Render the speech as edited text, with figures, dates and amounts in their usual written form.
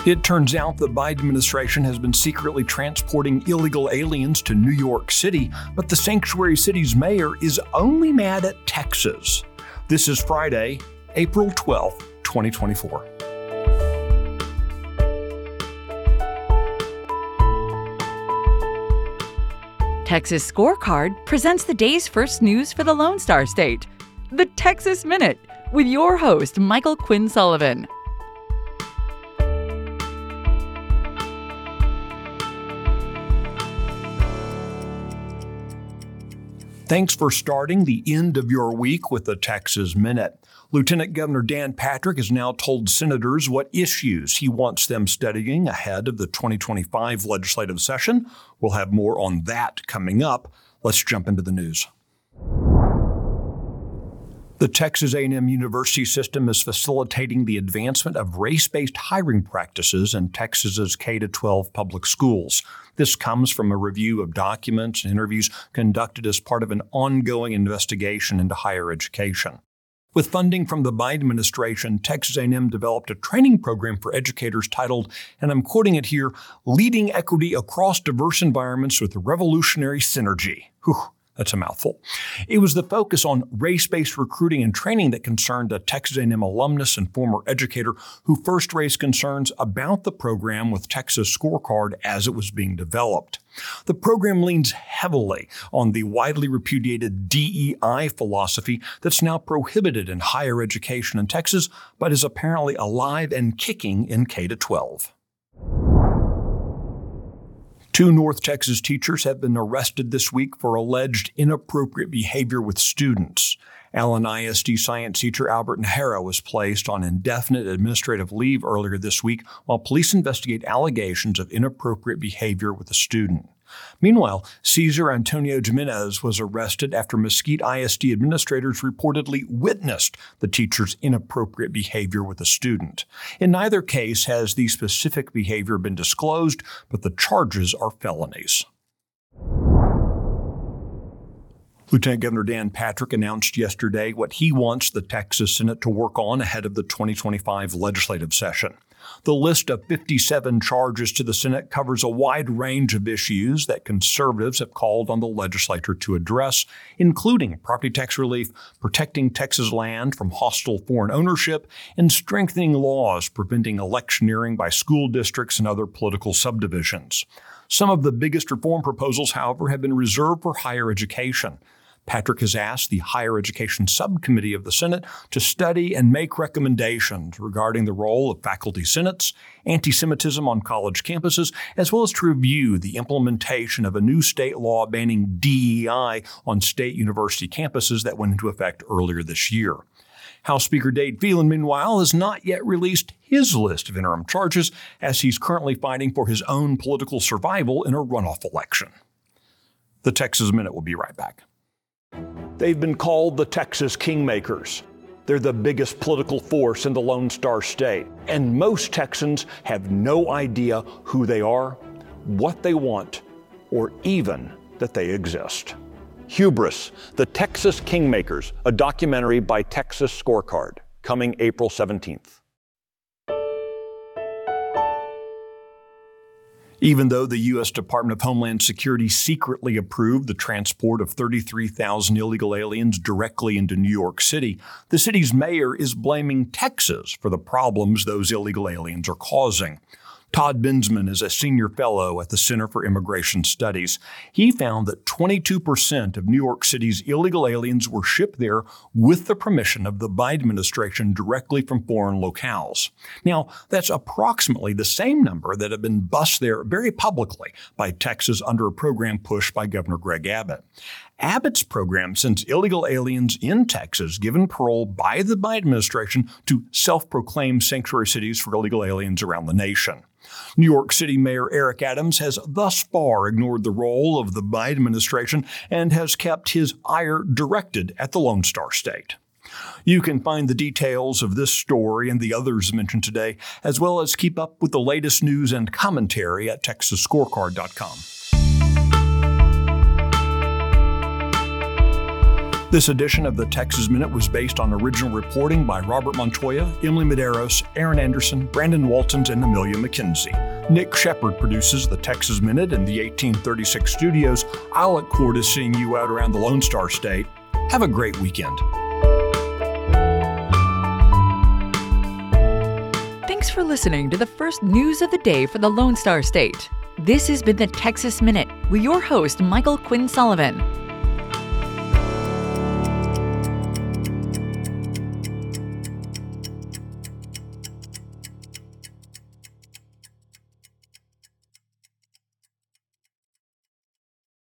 It turns out the Biden administration has been secretly transporting illegal aliens to New York City, but the sanctuary city's mayor is only mad at Texas. This is Friday, April 12th, 2024. Texas Scorecard presents the day's first news for the Lone Star State, the Texas Minute, with your host, Michael Quinn Sullivan. Thanks for starting the end of your week with the Texas Minute. Lieutenant Governor Dan Patrick has now told senators what issues he wants them studying ahead of the 2025 legislative session. We'll have more on that coming up. Let's jump into the news. The Texas A&M University system is facilitating the advancement of race-based hiring practices in Texas's K-12 public schools. This comes from a review of documents and interviews conducted as part of an ongoing investigation into higher education. With funding from the Biden administration, Texas A&M developed a training program for educators titled, and I'm quoting it here, "Leading Equity Across Diverse Environments with Revolutionary Synergy." Whew. That's a mouthful. It was the focus on race-based recruiting and training that concerned a Texas A&M alumnus and former educator who first raised concerns about the program with Texas Scorecard as it was being developed. The program leans heavily on the widely repudiated DEI philosophy that's now prohibited in higher education in Texas, but is apparently alive and kicking in K-12. Two North Texas teachers have been arrested this week for alleged inappropriate behavior with students. Allen ISD science teacher Albert Nahara was placed on indefinite administrative leave earlier this week while police investigate allegations of inappropriate behavior with a student. Meanwhile, Cesar Antonio Jimenez was arrested after Mesquite ISD administrators reportedly witnessed the teacher's inappropriate behavior with a student. In neither case has the specific behavior been disclosed, but the charges are felonies. Lieutenant Governor Dan Patrick announced yesterday what he wants the Texas Senate to work on ahead of the 2025 legislative session. The list of 57 charges to the Senate covers a wide range of issues that conservatives have called on the legislature to address, including property tax relief, protecting Texas land from hostile foreign ownership, and strengthening laws preventing electioneering by school districts and other political subdivisions. Some of the biggest reform proposals, however, have been reserved for higher education. Patrick has asked the Higher Education Subcommittee of the Senate to study and make recommendations regarding the role of faculty senates, anti-Semitism on college campuses, as well as to review the implementation of a new state law banning DEI on state university campuses that went into effect earlier this year. House Speaker Dade Phelan, meanwhile, has not yet released his list of interim charges as he's currently fighting for his own political survival in a runoff election. The Texas Minute will be right back. They've been called the Texas Kingmakers. They're the biggest political force in the Lone Star State, and most Texans have no idea who they are, what they want, or even that they exist. Hubris, the Texas Kingmakers, a documentary by Texas Scorecard, coming April 17th. Even though the U.S. Department of Homeland Security secretly approved the transport of 33,000 illegal aliens directly into New York City, the city's mayor is blaming Texas for the problems those illegal aliens are causing. Todd Bensman is a senior fellow at the Center for Immigration Studies. He found that 22% of New York City's illegal aliens were shipped there with the permission of the Biden administration directly from foreign locales. Now, that's approximately the same number that have been bused there very publicly by Texas under a program pushed by Governor Greg Abbott. Abbott's program sends illegal aliens in Texas given parole by the Biden administration to self-proclaimed sanctuary cities for illegal aliens around the nation. New York City Mayor Eric Adams has thus far ignored the role of the Biden administration and has kept his ire directed at the Lone Star State. You can find the details of this story and the others mentioned today, as well as keep up with the latest news and commentary at TexasScorecard.com. This edition of the Texas Minute was based on original reporting by Robert Montoya, Emily Medeiros, Aaron Anderson, Brandon Waltons, and Amelia McKenzie. Nick Shepard produces the Texas Minute in the 1836 studios. I look forward to seeing you out around the Lone Star State. Have a great weekend. Thanks for listening to the first news of the day for the Lone Star State. This has been the Texas Minute with your host, Michael Quinn Sullivan.